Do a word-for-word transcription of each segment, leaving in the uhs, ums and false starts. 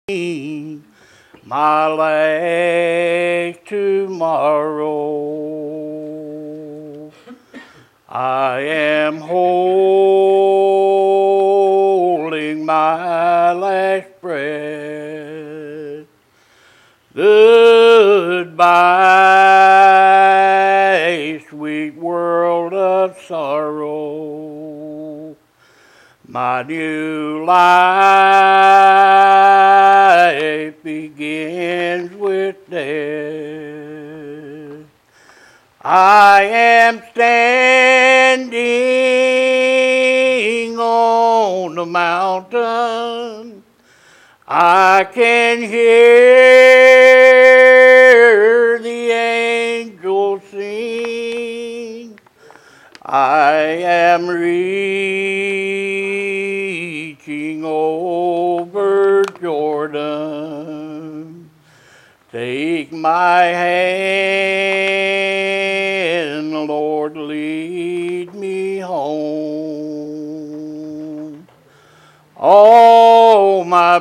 my last tomorrow. I am holding my last breath. Goodbye, sweet world of sorrow. My new life begins with death. I am standing on the mountain. I can hear the angels sing. I am reaching over Jordan. Take my hand, Lord, lead me home. All my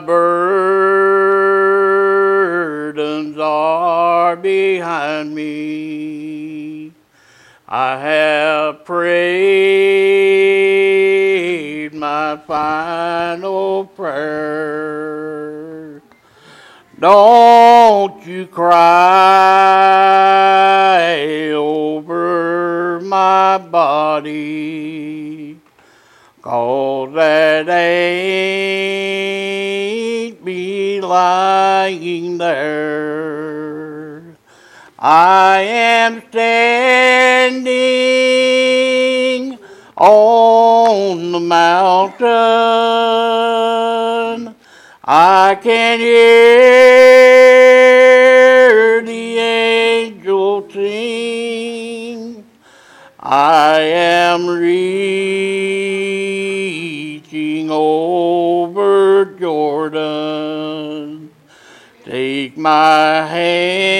burdens are behind me. I have prayed my final prayer. Don't you cry over my body, 'cause that ain't me lying there. I am standing on the mountain. I can hear the angels sing. I am reaching over Jordan. Take my hand.